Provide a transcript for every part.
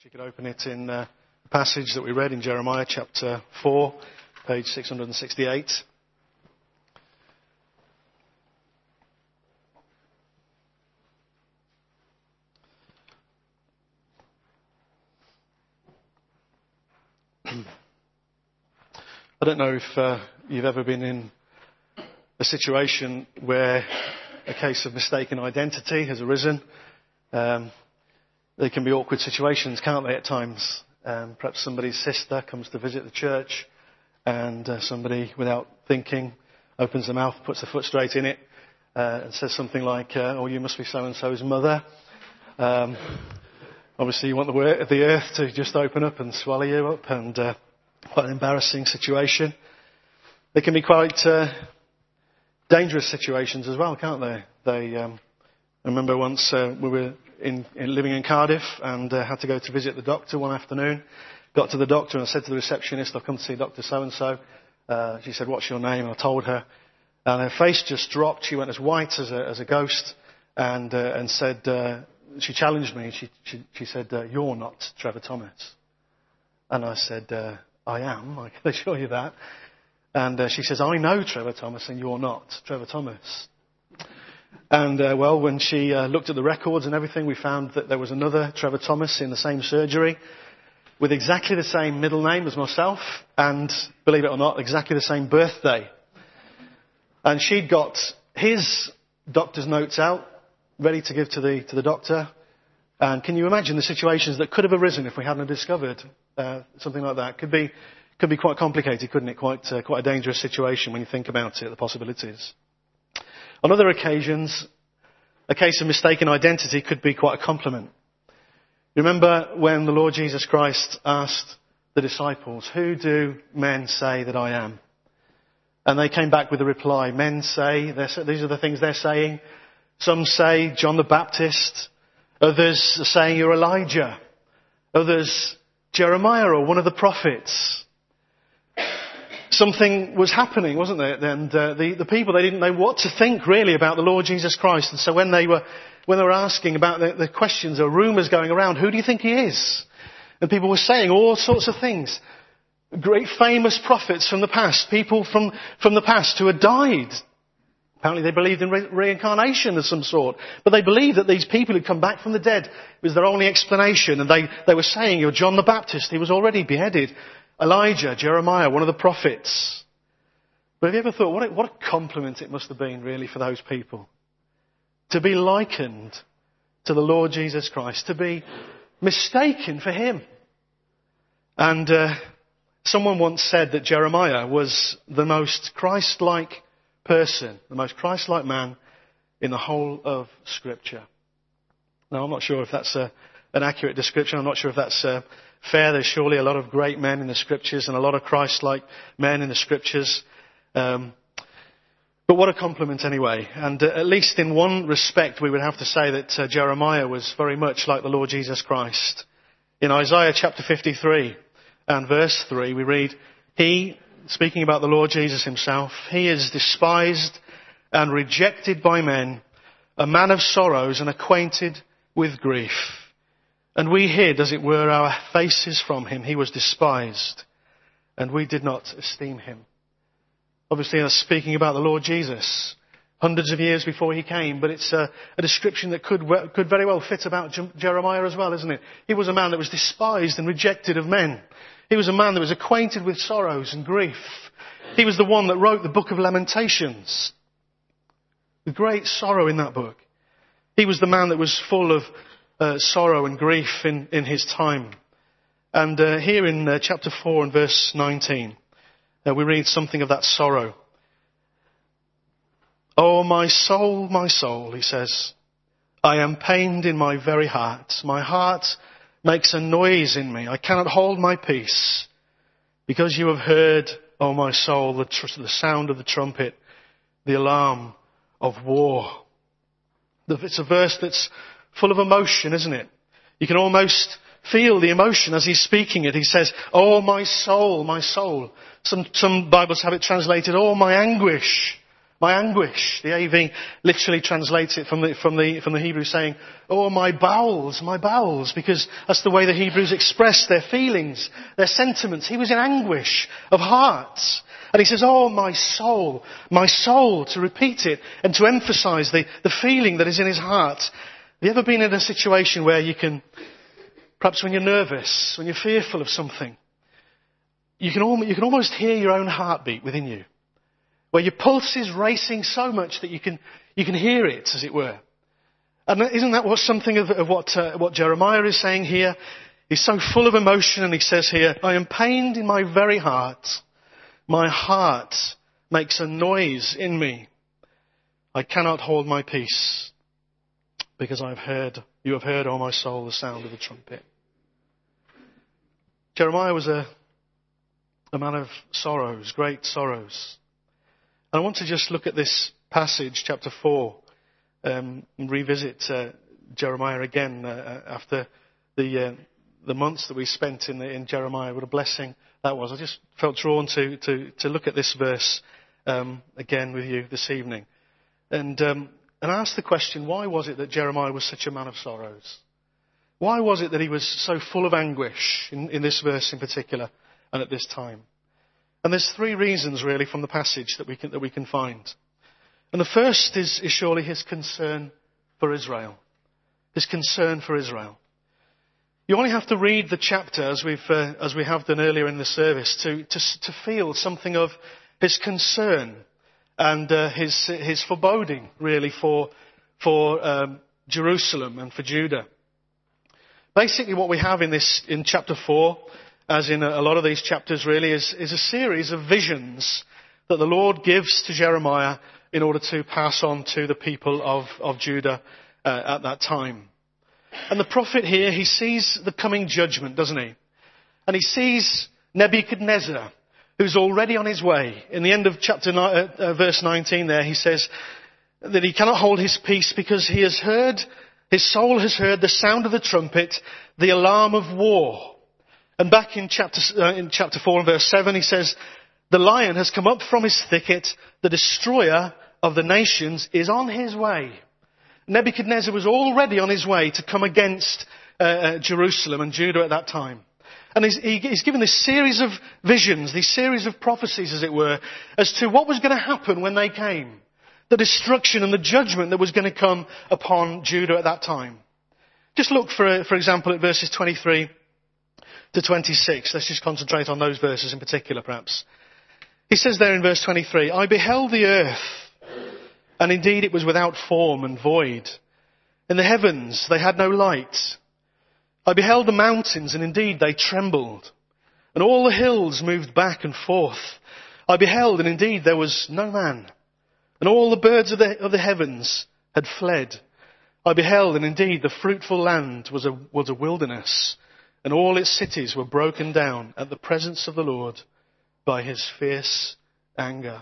You could open it in the passage that we read in Jeremiah chapter 4, page 668. I don't know if you've ever been in a situation where a case of mistaken identity has arisen. They can be awkward situations, can't they, at times? Perhaps somebody's sister comes to visit the church and somebody, without thinking, opens their mouth, puts their foot straight in it and says something like, oh, you must be so-and-so's mother. Obviously, you want the earth to just open up and swallow you up, and quite an embarrassing situation. They can be quite dangerous situations as well, can't they? I remember once we were living in Cardiff and had to go to visit the doctor one afternoon. Got to the doctor and I said to the receptionist, I'll come to see Dr. So-and-so. She said, what's your name? I told her. And her face just dropped. She went as white as a ghost and said, she challenged me. She said, you're not Trevor Thomas. And I said, I am, I can assure you that. And she says, I know Trevor Thomas and you're not Trevor Thomas. And, when she looked at the records and everything, we found that there was another Trevor Thomas in the same surgery with exactly the same middle name as myself and, believe it or not, exactly the same birthday. And she'd got his doctor's notes out, ready to give to the doctor. And can you imagine the situations that could have arisen if we hadn't discovered something like that? Could be quite complicated, couldn't it? Quite a dangerous situation when you think about it, the possibilities. On other occasions, a case of mistaken identity could be quite a compliment. Remember when the Lord Jesus Christ asked the disciples, who do men say that I am? And they came back with a reply. Men say, these are the things they're saying. Some say John the Baptist. Others are saying you're Elijah. Others, Jeremiah or one of the prophets. Something was happening, wasn't there? And the people, they didn't know what to think really about the Lord Jesus Christ. And so when they were asking about the questions or rumours going around, who do you think he is? And people were saying all sorts of things. Great famous prophets from the past, people from the past who had died. Apparently they believed in reincarnation of some sort. But they believed that these people had come back from the dead. It was their only explanation. And they were saying, you're John the Baptist. He was already beheaded. Elijah, Jeremiah, one of the prophets. But have you ever thought, what a compliment it must have been really for those people? To be likened to the Lord Jesus Christ. To be mistaken for him. And someone once said that Jeremiah was the most Christ-like person, the most Christ-like man in the whole of Scripture. Now, I'm not sure if that's an accurate description. I'm not sure if that's fair. There's surely a lot of great men in the Scriptures and a lot of Christ-like men in the Scriptures. But what a compliment anyway. And at least in one respect, we would have to say that Jeremiah was very much like the Lord Jesus Christ. In Isaiah chapter 53 and verse 3, we read, he, speaking about the Lord Jesus himself, he is despised and rejected by men, a man of sorrows and acquainted with grief. And we hid, as it were, our faces from him. He was despised, and we did not esteem him. Obviously, that's speaking about the Lord Jesus, hundreds of years before he came, but it's a description that could very well fit about Jeremiah as well, isn't it? He was a man that was despised and rejected of men. He was a man that was acquainted with sorrows and grief. He was the one that wrote the book of Lamentations. With great sorrow in that book. He was the man that was full of sorrow and grief in his time. And here in chapter 4 and verse 19, we read something of that sorrow. Oh, my soul, he says, I am pained in my very heart. My heart makes a noise in me. I cannot hold my peace. Because you have heard, oh my soul, the sound of the trumpet, the alarm of war. It's a verse that's full of emotion, isn't it? You can almost feel the emotion as he's speaking it. He says, oh my soul, my soul. Some Bibles have it translated, oh my anguish, My anguish. The AV literally translates it from the Hebrew saying, oh, my bowels, because that's the way the Hebrews expressed their feelings, their sentiments. He was in anguish of heart. And he says, oh, my soul, to repeat it and to emphasize the feeling that is in his heart. Have you ever been in a situation where you can, perhaps when you're nervous, when you're fearful of something, you can almost hear your own heartbeat within you, where your pulse is racing so much that you can hear it, as it were. And isn't that something of what Jeremiah is saying here? He's so full of emotion, and he says here, I am pained in my very heart. My heart makes a noise in me. I cannot hold my peace, because you have heard, O my soul, the sound of the trumpet. Jeremiah was a man of sorrows, great sorrows. And I want to just look at this passage, chapter 4, and revisit Jeremiah again after the months that we spent in Jeremiah. What a blessing that was. I just felt drawn to look at this verse again with you this evening. And ask the question, why was it that Jeremiah was such a man of sorrows? Why was it that he was so full of anguish in this verse in particular and at this time? And there's three reasons really from the passage that we can find. And the first is surely his concern for Israel. His concern for Israel. You only have to read the chapter as we have done earlier in the service to feel something of his concern and his foreboding really for Jerusalem and for Judah. Basically, what we have in chapter 4, as in a lot of these chapters really, is a series of visions that the Lord gives to Jeremiah in order to pass on to the people of Judah at that time. And the prophet here, he sees the coming judgment, doesn't he? And he sees Nebuchadnezzar, who's already on his way. In the end of verse 19 there, he says that he cannot hold his peace because his soul has heard the sound of the trumpet, the alarm of war. And back in chapter 4 and verse 7, he says, the lion has come up from his thicket, the destroyer of the nations is on his way. Nebuchadnezzar was already on his way to come against Jerusalem and Judah at that time. And he's given this series of visions, these series of prophecies, as it were, as to what was going to happen when they came. The destruction and the judgment that was going to come upon Judah at that time. Just look, for example, at verses 23 to 26. Let's just concentrate on those verses in particular, perhaps. He says there in verse 23, I beheld the earth, and indeed it was without form and void. In the heavens they had no light. I beheld the mountains, and indeed they trembled. And all the hills moved back and forth. I beheld, and indeed there was no man. And all the birds of the heavens had fled. I beheld, and indeed the fruitful land was a wilderness. And all its cities were broken down at the presence of the Lord by his fierce anger.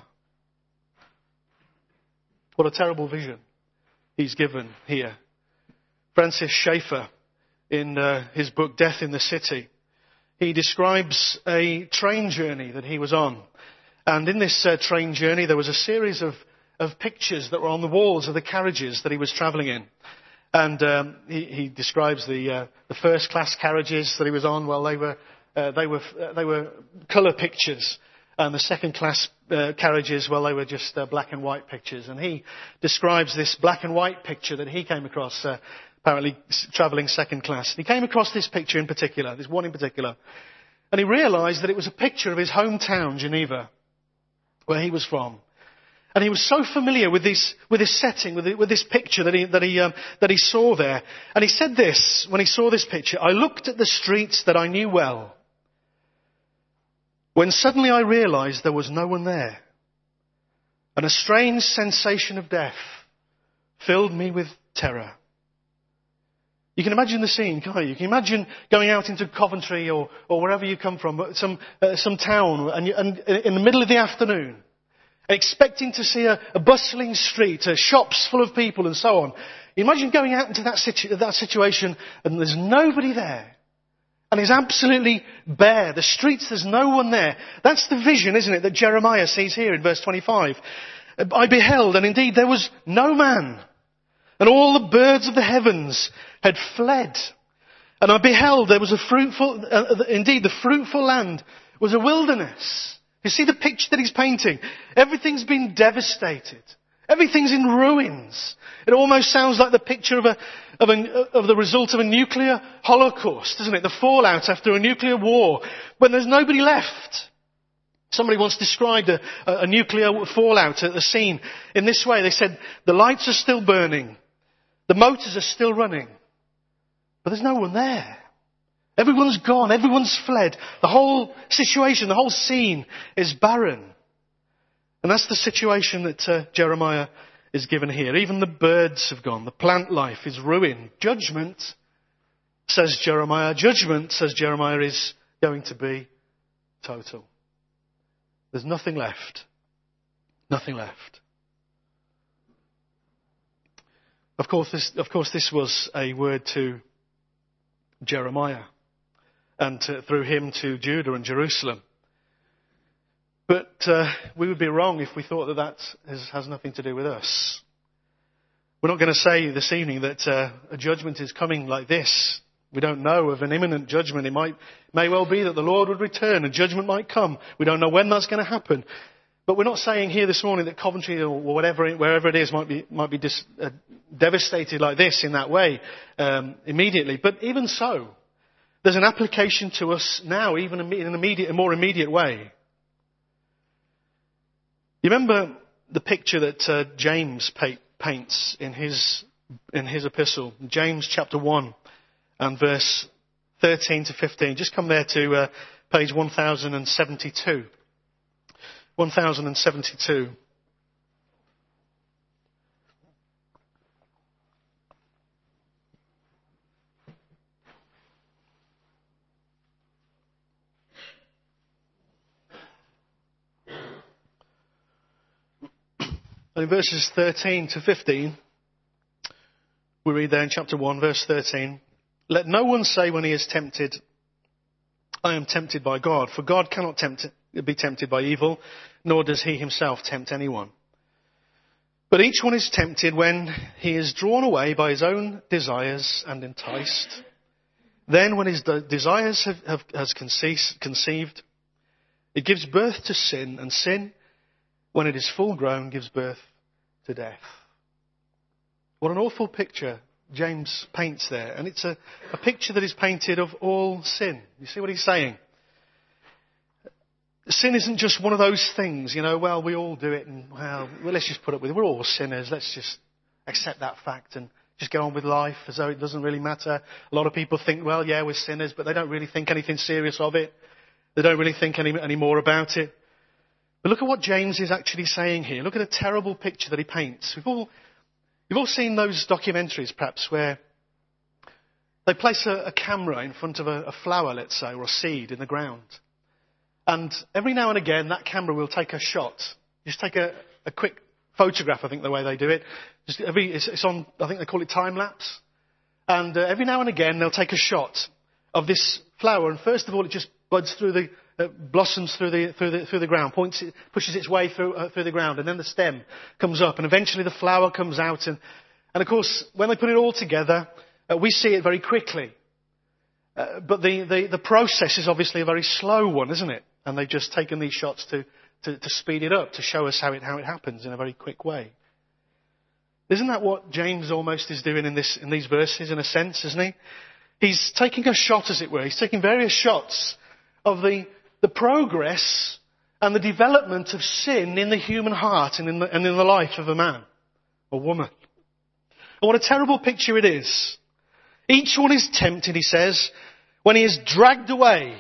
What a terrible vision he's given here. Francis Schaeffer, in his book Death in the City, he describes a train journey that he was on. And in this train journey, there was a series of pictures that were on the walls of the carriages that he was travelling in. And he describes the first class carriages that he was on. Well, they were colour pictures, and the second class carriages, well, they were just black and white pictures. And he describes this black and white picture that he came across, apparently travelling second class. He came across this picture in particular, this one in particular, and he realised that it was a picture of his hometown, Geneva, where he was from. And he was so familiar with this setting, with this picture that he saw there. And he said this when he saw this picture: I looked at the streets that I knew well, when suddenly I realised there was no one there, and a strange sensation of death filled me with terror. You can imagine the scene, can't you? You can imagine going out into Coventry or wherever you come from, some town, and in the middle of the afternoon, expecting to see a bustling street, shops full of people and so on. You imagine going out into that situation and there's nobody there. And it's absolutely bare. The streets, there's no one there. That's the vision, isn't it, that Jeremiah sees here in verse 25. I beheld, and indeed there was no man, and all the birds of the heavens had fled. And I beheld, there was a fruitful, indeed the fruitful land was a wilderness. You see the picture that he's painting? Everything's been devastated. Everything's in ruins. It almost sounds like the picture of the result of a nuclear holocaust, doesn't it? The fallout after a nuclear war, when there's nobody left. Somebody once described a nuclear fallout at the scene in this way. They said, the lights are still burning. The motors are still running. But there's no one there. Everyone's gone. Everyone's fled. The whole situation, the whole scene is barren. And that's the situation that Jeremiah is given here. Even the birds have gone. The plant life is ruined. Judgment, says Jeremiah, is going to be total. There's nothing left. Nothing left. Of course, this was a word to Jeremiah and through him to Judah and Jerusalem. But we would be wrong if we thought that has nothing to do with us. We're not going to say this evening that a judgment is coming like this. We don't know of an imminent judgment. It may well be that the Lord would return and judgment might come. We don't know when that's going to happen. But we're not saying here this morning that Coventry or wherever it is might be devastated like this in that way immediately. But even so, there's an application to us now, even in a more immediate way. You remember the picture that James paints in his epistle, James chapter 1 and verse 13 to 15. Just come there to page 1072. 1072. In verses 13 to 15, we read there in chapter 1, verse 13, "Let no one say when he is tempted, I am tempted by God, for God cannot be tempted by evil, nor does he himself tempt anyone. But each one is tempted when he is drawn away by his own desires and enticed. Then when his desires has conceived, it gives birth to sin, and sin, when it is full grown, gives birth to death." What an awful picture James paints there. And it's a picture that is painted of all sin. You see what he's saying? Sin isn't just one of those things, well, we all do it, and well, let's just put up with it. We're all sinners. Let's just accept that fact and just go on with life as though it doesn't really matter. A lot of people think, well, yeah, we're sinners, but they don't really think anything serious of it. They don't really think any more about it. But look at what James is actually saying here. Look at a terrible picture that he paints. You've all seen those documentaries, perhaps, where they place a camera in front of a flower, let's say, or a seed in the ground. And every now and again, that camera will take a shot. Just take a quick photograph, I think, the way they do it. It's on, I think they call it time-lapse. And every now and again, they'll take a shot of this flower. And first of all, it just buds through blossoms through the ground, pushes its way through the ground, and then the stem comes up, and eventually the flower comes out. And of course, when they put it all together, we see it very quickly. But the process is obviously a very slow one, isn't it? And they've just taken these shots to speed it up, to show us how it happens in a very quick way. Isn't that what James almost is doing in these verses, in a sense, isn't he? He's taking a shot, as it were. He's taking various shots of the progress and the development of sin in the human heart and in the life of a man or woman. And what a terrible picture it is. Each one is tempted, he says, when he is dragged away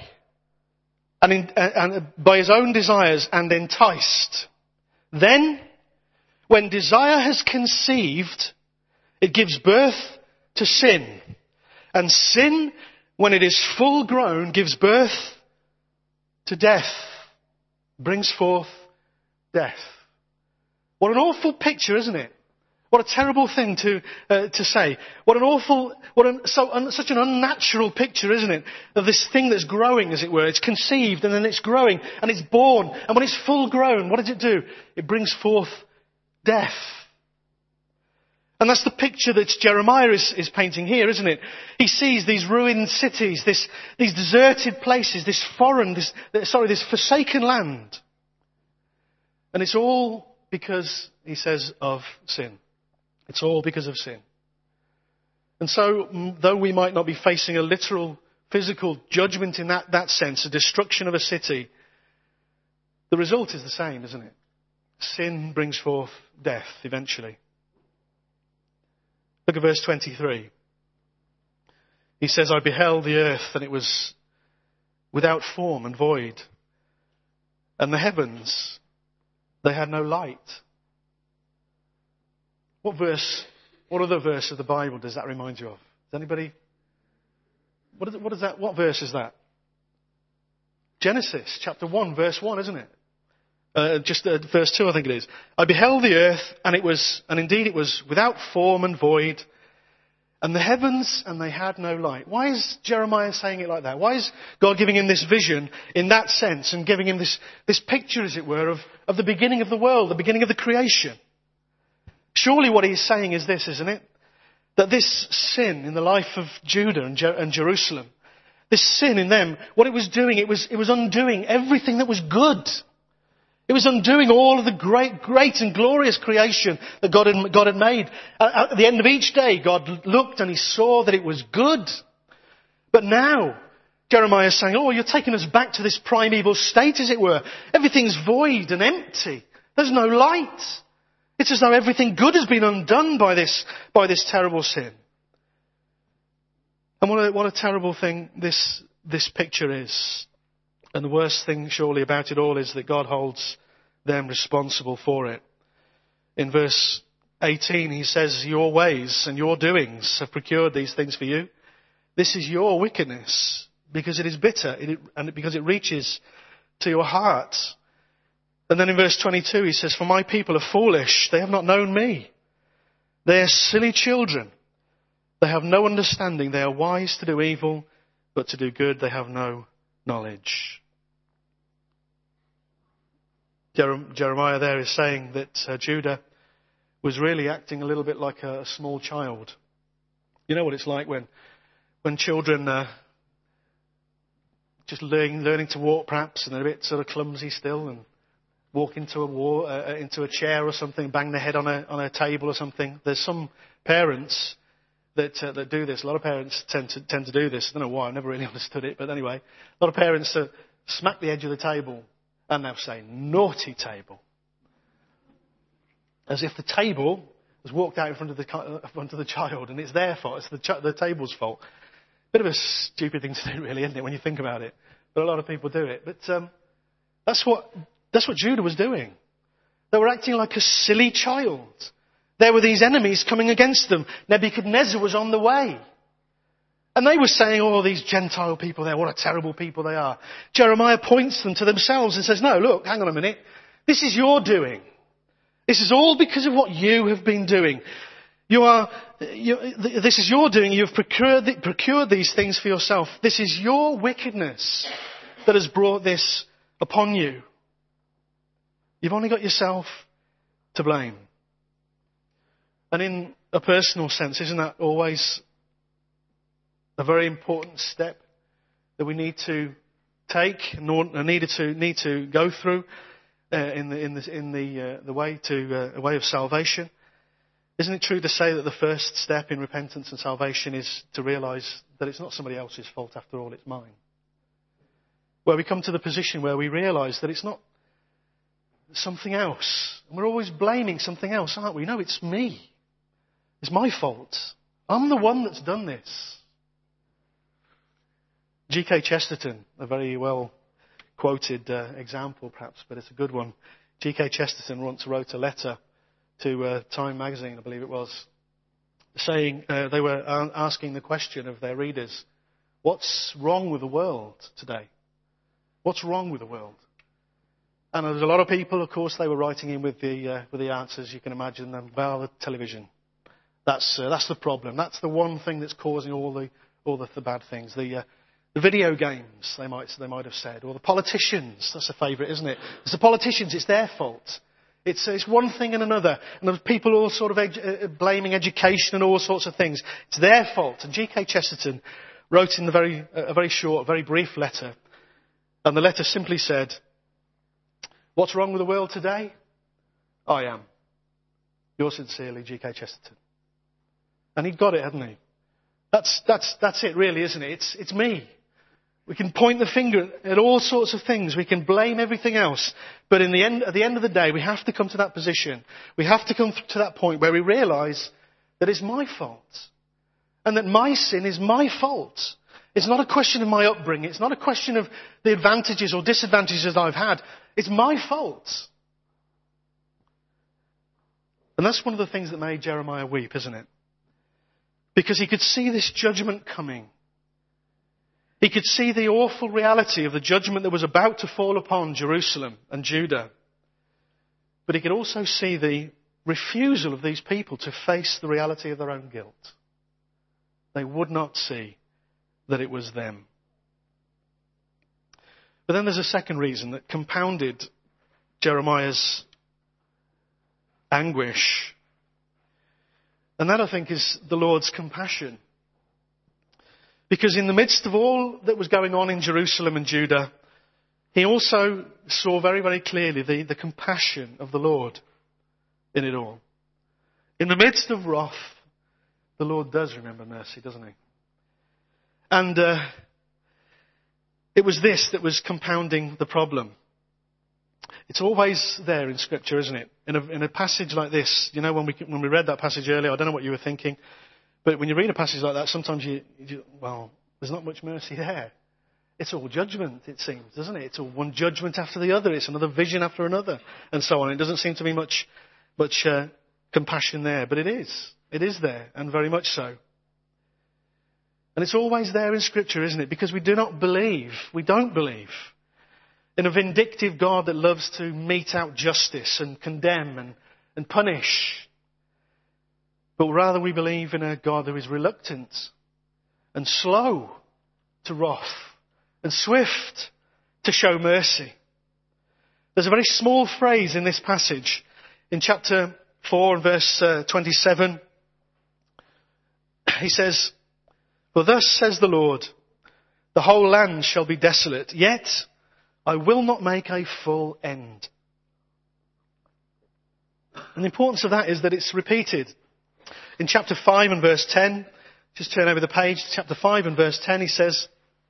and by his own desires and enticed. Then, when desire has conceived, it gives birth to sin. And sin, when it is full grown, gives birth to death. Brings forth death. What an awful picture, isn't it? What a terrible thing to say. Such an unnatural picture, isn't it? Of this thing that's growing, as it were. It's conceived and then it's growing and it's born. And when it's full grown, what does it do? It brings forth death. And that's the picture that Jeremiah is painting here, isn't it? He sees these ruined cities, these deserted places, this forsaken land. And it's all because, he says, of sin. It's all because of sin. And so, though we might not be facing a literal physical judgment in that sense, a destruction of a city, the result is the same, isn't it? Sin brings forth death eventually. Look at verse 23. He says, I beheld the earth, and it was without form and void. And the heavens, they had no light. What other verse of the Bible does that remind you of? Does anybody? What verse is that? Genesis chapter 1, verse 1, isn't it? Verse 2, I think it is. I beheld the earth, and indeed it was without form and void, and the heavens, and they had no light. Why is Jeremiah saying it like that? Why is God giving him this vision in that sense, and giving him this picture, as it were, of the beginning of the world, the beginning of the creation? Surely what he's saying is this, isn't it? That this sin in the life of Judah and Jerusalem, this sin in them, what it was doing, it was undoing everything that was good. It was undoing all of the great and glorious creation that God had made. At the end of each day, God looked and he saw that it was good. But now, Jeremiah is saying, you're taking us back to this primeval state, as it were. Everything's void and empty. There's no light. It's as though everything good has been undone by this terrible sin. And what a terrible thing this picture is. And the worst thing surely about it all is that God holds them responsible for it. In verse 18 he says, your ways and your doings have procured these things for you. This is your wickedness, because it is bitter and because it reaches to your heart. And then in verse 22 he says, for my people are foolish, they have not known me. They are silly children. They have no understanding. They are wise to do evil, but to do good they have no knowledge. Jeremiah there is saying that Judah was really acting a little bit like a small child. You know what it's like when children just learning to walk perhaps, and they're a bit sort of clumsy still, and walk into a chair or something, bang their head on a table or something. There's some parents that do this. A lot of parents tend to do this. I don't know why. I've never really understood it, but anyway, a lot of parents smack the edge of the table. And they'll say, naughty table. As if the table has walked out in front of the child, and it's their fault. It's the table's fault. Bit of a stupid thing to do, really, isn't it, when you think about it? But a lot of people do it. But that's what Judah was doing. They were acting like a silly child. There were these enemies coming against them. Nebuchadnezzar was on the way. And they were saying, these Gentile people there, what a terrible people they are. Jeremiah points them to themselves and says, no, look, hang on a minute. This is your doing. This is all because of what you have been doing. This is your doing. You've procured these things for yourself. This is your wickedness that has brought this upon you. You've only got yourself to blame. And in a personal sense, isn't that always a very important step that we need to take, need to go through in the way of salvation? Isn't it true to say that the first step in repentance and salvation is to realise that it's not somebody else's fault after all, it's mine? Where we come to the position where we realise that it's not something else. And we're always blaming something else, aren't we? No, it's me. It's my fault. I'm the one that's done this. G.K. Chesterton, a very well quoted example perhaps, but it's a good one. G.K. Chesterton once wrote a letter to Time magazine, I believe it was, saying they were asking the question of their readers, what's wrong with the world today? What's wrong with the world? And there's a lot of people, of course, they were writing in with the answers. You can imagine them. Well, the television. That's the problem. That's the one thing that's causing all the bad things. The video games, they might have said, or the politicians. That's a favourite, isn't it? It's the politicians. It's their fault. It's one thing and another. And there's people all sort of blaming education and all sorts of things. It's their fault. And G.K. Chesterton wrote in a very short, very brief letter. And the letter simply said, "What's wrong with the world today? I am. Yours sincerely, G.K. Chesterton." And he'd got it, hadn't he? That's it really, isn't it? It's me. We can point the finger at all sorts of things. We can blame everything else. But at the end of the day, we have to come to that position. We have to come to that point where we realise that it's my fault. And that my sin is my fault. It's not a question of my upbringing. It's not a question of the advantages or disadvantages I've had. It's my fault. And that's one of the things that made Jeremiah weep, isn't it? Because he could see this judgment coming. He could see the awful reality of the judgment that was about to fall upon Jerusalem and Judah. But he could also see the refusal of these people to face the reality of their own guilt. They would not see that it was them. But then there's a second reason that compounded Jeremiah's anguish. And that, I think, is the Lord's compassion. Because in the midst of all that was going on in Jerusalem and Judah, he also saw very, very clearly the compassion of the Lord in it all. In the midst of wrath, the Lord does remember mercy, doesn't he? And it was this that was compounding the problem. It's always there in Scripture, isn't it? In a passage like this, you know, when we read that passage earlier, I don't know what you were thinking, but when you read a passage like that, sometimes well, there's not much mercy there. It's all judgment, it seems, doesn't it? It's all one judgment after the other. It's another vision after another, and so on. It doesn't seem to be much compassion there, but it is. It is there, and very much so. And it's always there in Scripture, isn't it? Because we don't believe in a vindictive God that loves to mete out justice and condemn and punish. But rather we believe in a God who is reluctant and slow to wrath and swift to show mercy. There's a very small phrase in this passage in chapter 4 and verse 27. He says, "For thus says the Lord, the whole land shall be desolate, yet I will not make a full end." And the importance of that is that it's repeated. In chapter 5 and verse 10, just turn over the page to chapter 5 and verse 10, he says,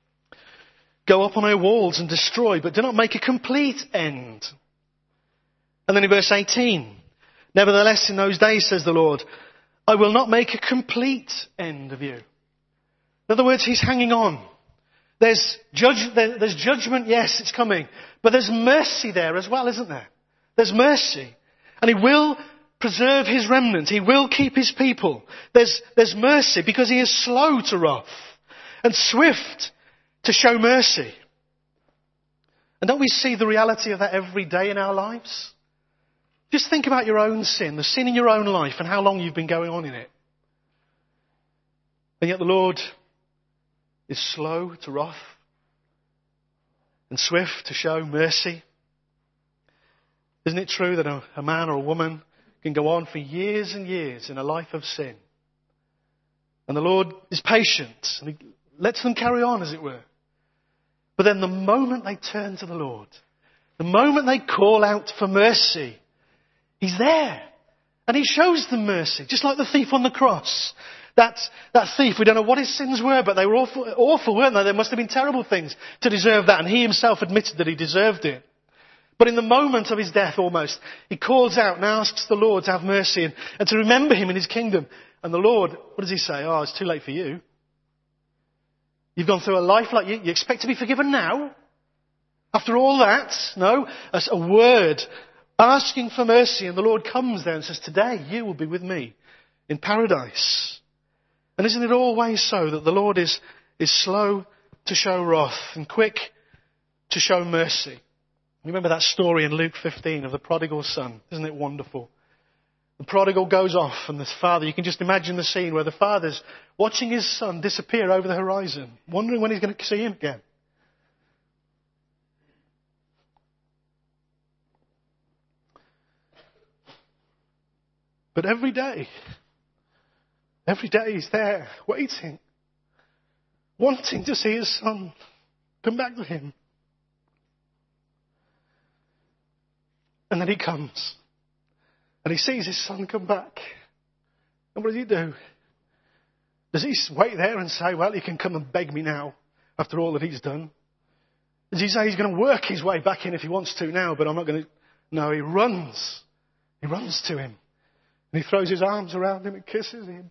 "Go up on her walls and destroy, but do not make a complete end." And then in verse 18, "Nevertheless, in those days, says the Lord, I will not make a complete end of you." In other words, he's hanging on. There's judgment, yes, it's coming. But there's mercy there as well, isn't there? There's mercy. And he will preserve his remnant. He will keep his people. There's mercy because he is slow to wrath and swift to show mercy. And don't we see the reality of that every day in our lives? Just think about your own sin, the sin in your own life, and how long you've been going on in it. And yet the Lord is slow to wrath and swift to show mercy. Isn't it true that a man or a woman can go on for years and years in a life of sin? And the Lord is patient and he lets them carry on, as it were. But then the moment they turn to the Lord, the moment they call out for mercy, he's there. And he shows them mercy, just like the thief on the cross. That thief, we don't know what his sins were, but they were awful, weren't they? There must have been terrible things to deserve that. And he himself admitted that he deserved it. But in the moment of his death almost, he calls out and asks the Lord to have mercy and to remember him in his kingdom. And the Lord, what does he say? "Oh, it's too late for you. You've gone through a life like you expect to be forgiven now? After all that?" No, that's a word asking for mercy. And the Lord comes there and says, "Today you will be with me in paradise." And isn't it always so that the Lord is slow to show wrath and quick to show mercy? You remember that story in Luke 15 of the prodigal son? Isn't it wonderful? The prodigal goes off and the father, you can just imagine the scene where the father's watching his son disappear over the horizon, wondering when he's going to see him again. But every day he's there, waiting, wanting to see his son come back to him. And then he comes, and he sees his son come back. And what does he do? Does he wait there and say, well, he can come and beg me now after all that he's done? Does he say he's going to work his way back in if he wants to now, but I'm not going to? No, he runs. He runs to him. And he throws his arms around him and kisses him.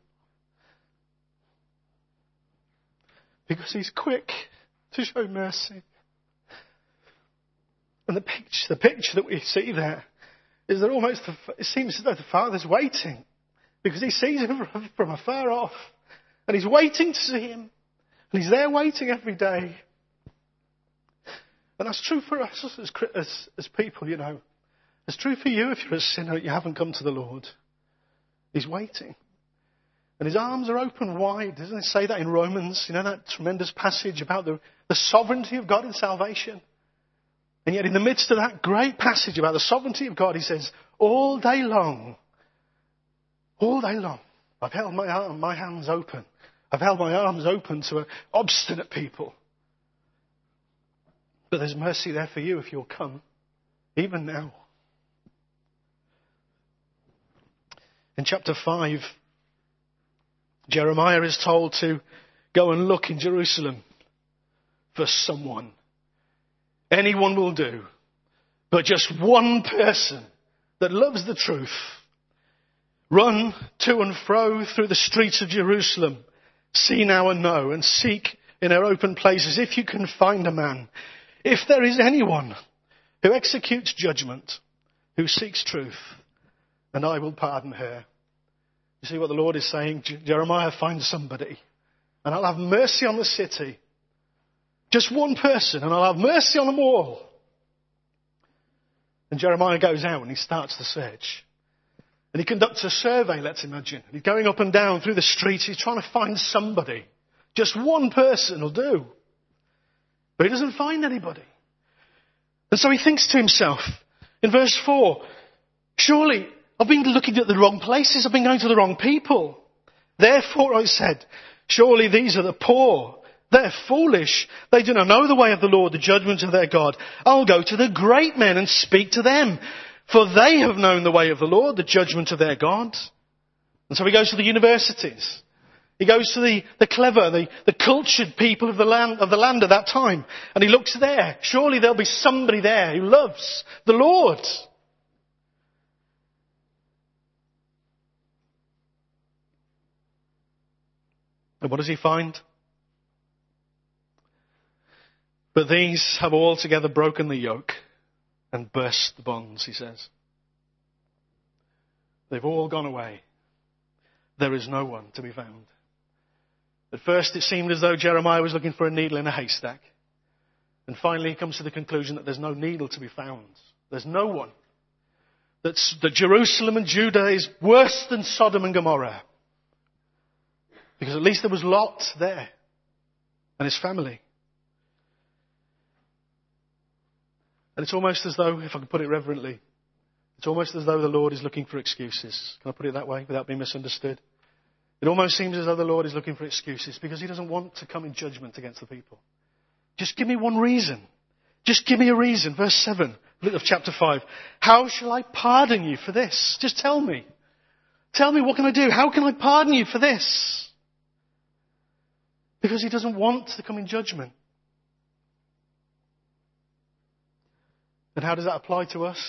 Because he's quick to show mercy. And the picture that we see there is that almost it seems as though the Father's waiting. Because he sees him from afar off. And he's waiting to see him. And he's there waiting every day. And that's true for us as people, you know. It's true for you if you're a sinner and you haven't come to the Lord. He's waiting. And his arms are open wide. Doesn't it say that in Romans? You know, that tremendous passage about the sovereignty of God in salvation. And yet in the midst of that great passage about the sovereignty of God, he says, all day long, I've held my hands open. I've held my arms open to obstinate people. But there's mercy there for you if you'll come, even now. In chapter 5, Jeremiah is told to go and look in Jerusalem for someone. Anyone will do, but just one person that loves the truth. Run to and fro through the streets of Jerusalem, see now and know, and seek in her open places if you can find a man. If there is anyone who executes judgment, who seeks truth, and I will pardon her. You see what the Lord is saying? Jeremiah, find somebody, and I'll have mercy on the city. Just one person, and I'll have mercy on them all. And Jeremiah goes out and he starts the search. And he conducts a survey, let's imagine. He's going up and down through the streets. He's trying to find somebody. Just one person will do. But he doesn't find anybody. And so he thinks to himself, in verse 4, surely I've been looking at the wrong places. I've been going to the wrong people. Therefore I said, surely these are the poor. They're foolish. They do not know the way of the Lord, the judgment of their God. I'll go to the great men and speak to them. For they have known the way of the Lord, the judgment of their God. And so he goes to the universities. He goes to the clever, the cultured people of the land at that time. And he looks there. Surely there'll be somebody there who loves the Lord. And what does he find? But these have altogether broken the yoke and burst the bonds, he says. They've all gone away. There is no one to be found. At first it seemed as though Jeremiah was looking for a needle in a haystack. And finally he comes to the conclusion that there's no needle to be found. There's no one. That Jerusalem and Judah is worse than Sodom and Gomorrah. Because at least there was Lot there and his family. And it's almost as though, if I can put it reverently, it's almost as though the Lord is looking for excuses. Can I put it that way without being misunderstood? It almost seems as though the Lord is looking for excuses because he doesn't want to come in judgment against the people. Just give me one reason. Just give me a reason. Verse 7 of chapter 5. How shall I pardon you for this? Just tell me. Tell me, what can I do? How can I pardon you for this? Because he doesn't want to come in judgment. And how does that apply to us?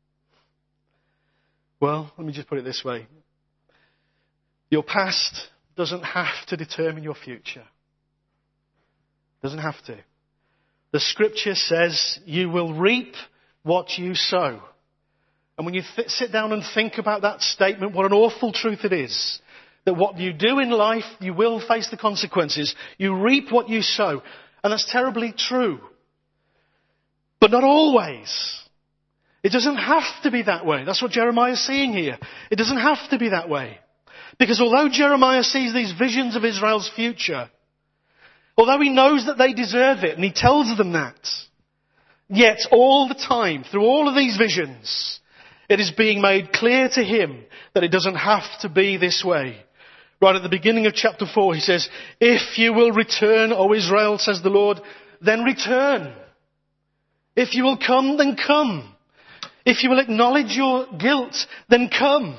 Well, let me just put it this way. Your past doesn't have to determine your future. Doesn't have to. The scripture says you will reap what you sow. And when you sit down and think about that statement, what an awful truth it is. That what you do in life, you will face the consequences. You reap what you sow. And that's terribly true. But not always. It doesn't have to be that way. That's what Jeremiah is saying here. It doesn't have to be that way. Because although Jeremiah sees these visions of Israel's future, although he knows that they deserve it, and he tells them that, yet all the time, through all of these visions, It is being made clear to him that it doesn't have to be this way. Right at the beginning of chapter 4, he says, "If you will return, O Israel, says the Lord, then return. If you will come, then come. If you will acknowledge your guilt, then come."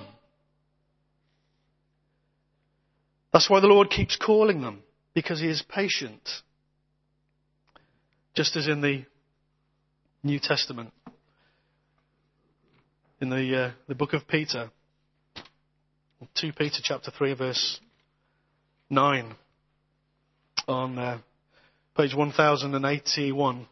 That's why the Lord keeps calling them, because he is patient. Just as in the New Testament, in the book of Peter, 2 Peter chapter 3 verse 9, on page 1081.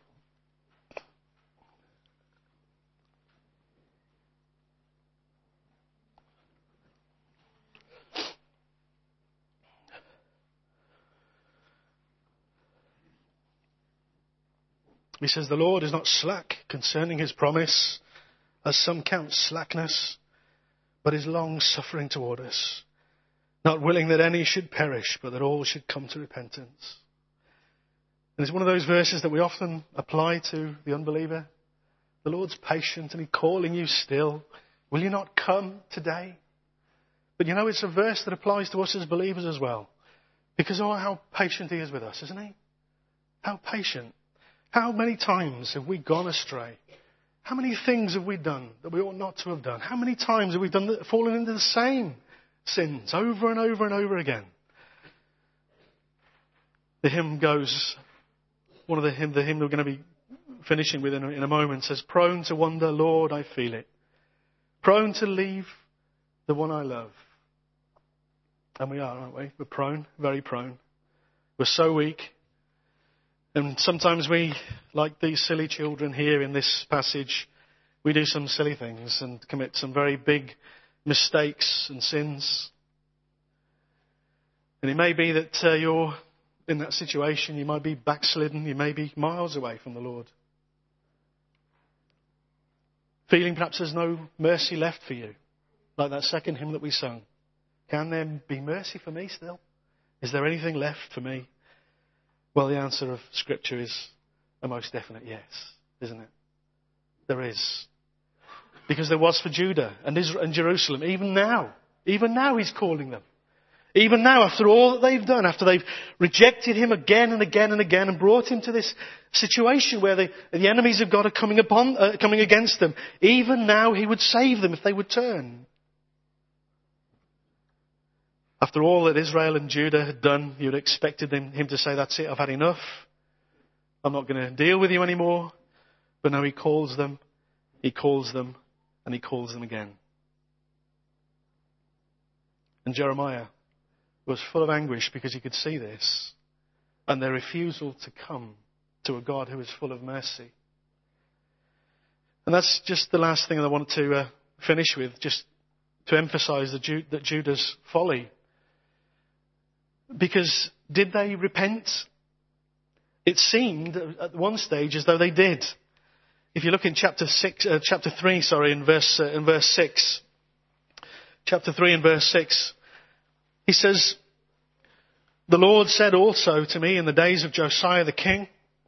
He says, "The Lord is not slack concerning his promise, as some count slackness, but is long-suffering toward us, not willing that any should perish, but that all should come to repentance." And it's one of those verses that we often apply to the unbeliever. The Lord's patient and he's calling you still. Will you not come today? But you know, it's a verse that applies to us as believers as well. Because oh, how patient he is with us, isn't he? How patient. How many times have we gone astray? How many things have we done that we ought not to have done? How many times have we fallen into the same sins over and over and over again? The hymn goes, the hymn that we're going to be finishing with in a moment says, "Prone to wander, Lord, I feel it. Prone to leave the one I love." And we are, aren't we? We're prone, very prone. We're so weak. And sometimes we, like these silly children here in this passage, we do some silly things and commit some very big mistakes and sins. And it may be that you're in that situation. You might be backslidden. You may be miles away from the Lord. Feeling perhaps there's no mercy left for you. Like that second hymn that we sung. Can there be mercy for me still? Is there anything left for me? Well, the answer of Scripture is a most definite yes, isn't it? There is. Because there was for Judah and Israel and Jerusalem. Even now he's calling them. Even now, after all that they've done, after they've rejected him again and again and again and brought him to this situation where the enemies of God are coming against them, even now he would save them if they would turn. After all that Israel and Judah had done, you'd expected him to say, "That's it, I've had enough. I'm not going to deal with you anymore." But no, he calls them, and he calls them again. And Jeremiah was full of anguish because he could see this and their refusal to come to a God who is full of mercy. And that's just the last thing that I wanted to finish with, just to emphasize that Judah's folly. Because did they repent? It seemed at one stage as though they did. If you look in chapter 3, in verse 6. Chapter 3 and verse 6. He says, "The Lord said also to me in the days of Josiah the king,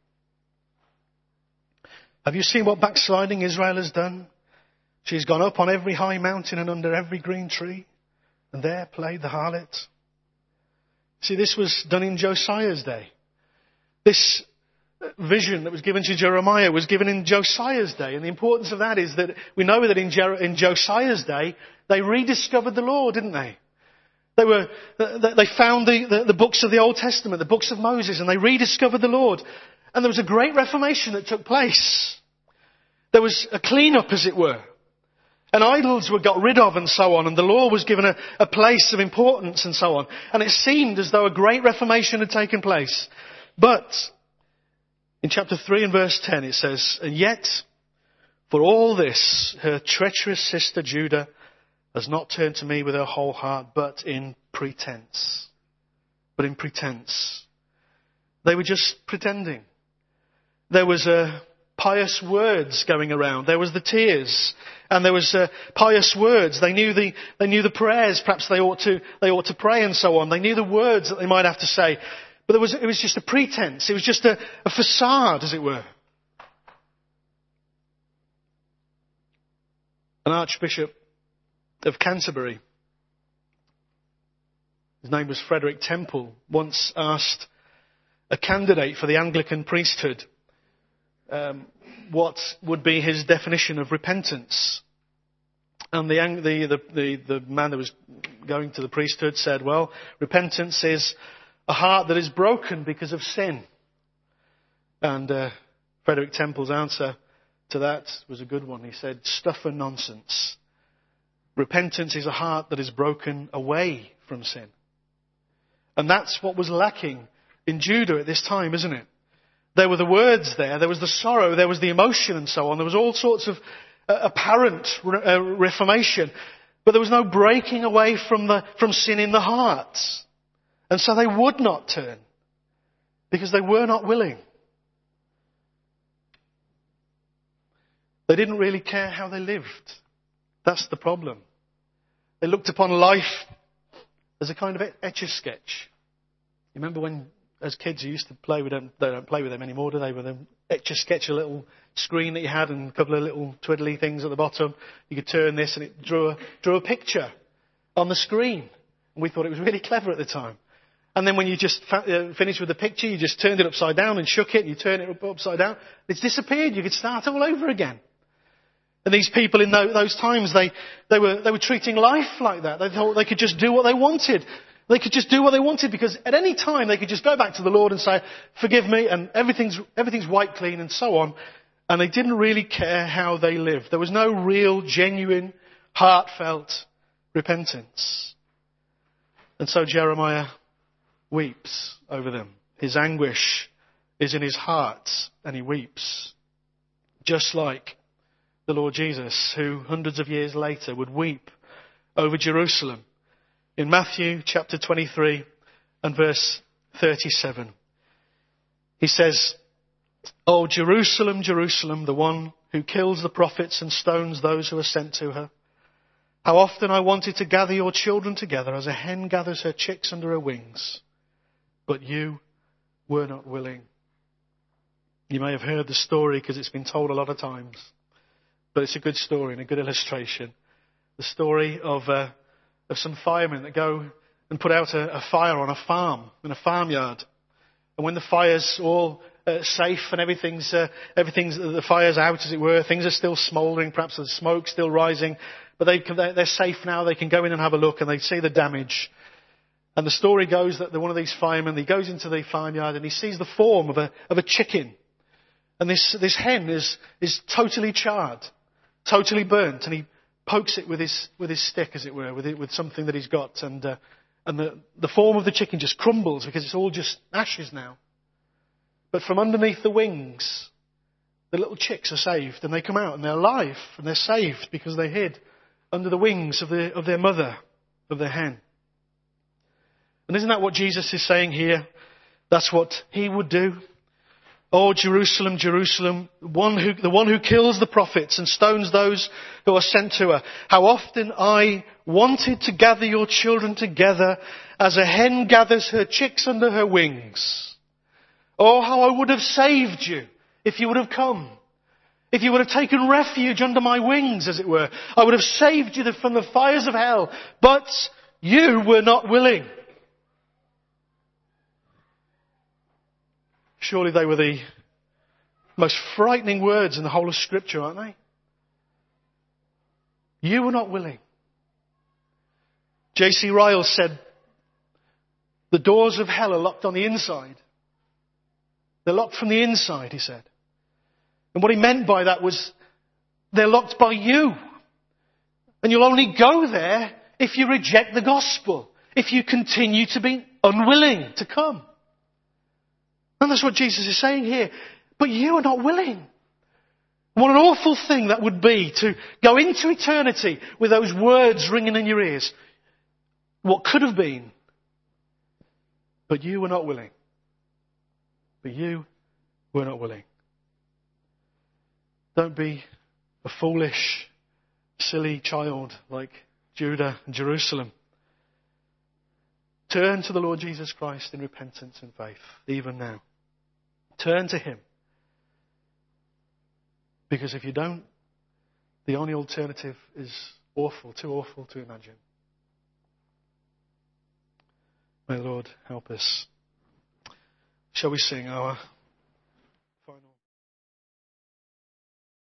have you seen what backsliding Israel has done? She's gone up on every high mountain and under every green tree, and there played the harlot." See, this was done in Josiah's day. This vision that was given to Jeremiah was given in Josiah's day. And the importance of that is that we know that in Josiah's day, they rediscovered the law, didn't they? They found the books of the Old Testament, the books of Moses, and they rediscovered the Lord. And there was a great reformation that took place. There was a clean-up, as it were. And idols were got rid of and so on, and the law was given a place of importance and so on. And it seemed as though a great reformation had taken place. But in chapter 3 and verse 10 it says, "And yet, for all this, her treacherous sister Judah has not turned to me with her whole heart, but in pretense." But in pretense. They were just pretending. There was pious words going around. There was the tears, and there was pious words. They knew the prayers. Perhaps they ought to pray and so on. They knew the words that they might have to say, but it was just a pretense. It was just a facade, as it were. An Archbishop of Canterbury, his name was Frederick Temple, once asked a candidate for the Anglican priesthood what would be his definition of repentance. And the man that was going to the priesthood said, well, repentance is a heart that is broken because of sin. And Frederick Temple's answer to that was a good one. He said, stuff and nonsense. Repentance is a heart that is broken away from sin. And that's what was lacking in Judah at this time, isn't it? There were the words there was the sorrow, there was the emotion and so on. There was all sorts of apparent reformation. But there was no breaking away from sin in the heart. And so they would not turn because they were not willing. They didn't really care how they lived. That's the problem. They looked upon life as a kind of etch-a-sketch. You remember when, as kids, you used to play with them? They don't play with them anymore, do they? With them etch-a-sketch, a little screen that you had and a couple of little twiddly things at the bottom. You could turn this and it drew a picture on the screen. And we thought it was really clever at the time. And then when you just finished with the picture, you just turned it upside down and shook it, and you turn it upside down. It's disappeared. You could start all over again. And these people in those times, they were treating life like that. They thought they could just do what they wanted. They could just do what they wanted because at any time they could just go back to the Lord and say, forgive me, and everything's wiped clean and so on. And they didn't really care how they lived. There was no real, genuine, heartfelt repentance. And so Jeremiah weeps over them. His anguish is in his heart and he weeps. Just like the Lord Jesus, who hundreds of years later would weep over Jerusalem. In Matthew chapter 23 and verse 37, he says, "O Jerusalem, Jerusalem, the one who kills the prophets and stones those who are sent to her. How often I wanted to gather your children together as a hen gathers her chicks under her wings, but you were not willing." You may have heard the story because it's been told a lot of times. But it's a good story and a good illustration. The story of some firemen that go and put out a fire on a farm, in a farmyard. And when the fire's all safe and everything's the fire's out, as it were, things are still smouldering, perhaps there's smoke still rising, but they're safe now. They can go in and have a look, and they see the damage. And the story goes that one of these firemen, he goes into the farmyard and he sees the form of a chicken, and this hen is totally charred. Totally burnt, and he pokes it with his stick, as it were, with something that he's got, and the form of the chicken just crumbles because it's all just ashes now. But from underneath the wings, the little chicks are saved, and they come out and they're alive and they're saved because they hid under the wings of their mother, of their hen. And isn't that what Jesus is saying here? That's what he would do. Oh, Jerusalem, Jerusalem, the one who kills the prophets and stones those who are sent to her. How often I wanted to gather your children together as a hen gathers her chicks under her wings. Oh, how I would have saved you if you would have come. If you would have taken refuge under my wings, as it were. I would have saved you from the fires of hell. But you were not willing. Surely they were the most frightening words in the whole of Scripture, aren't they? You were not willing. J.C. Ryle said, the doors of hell are locked on the inside. They're locked from the inside, he said. And what he meant by that was, they're locked by you. And you'll only go there if you reject the gospel, if you continue to be unwilling to come. And that's what Jesus is saying here. But you are not willing. What an awful thing that would be to go into eternity with those words ringing in your ears. What could have been. But you were not willing. But you were not willing. Don't be a foolish, silly child like Judah and Jerusalem. Turn to the Lord Jesus Christ in repentance and faith, even now. Turn to Him. Because if you don't, The only alternative is awful, too awful to imagine. May the Lord help us. Shall we sing our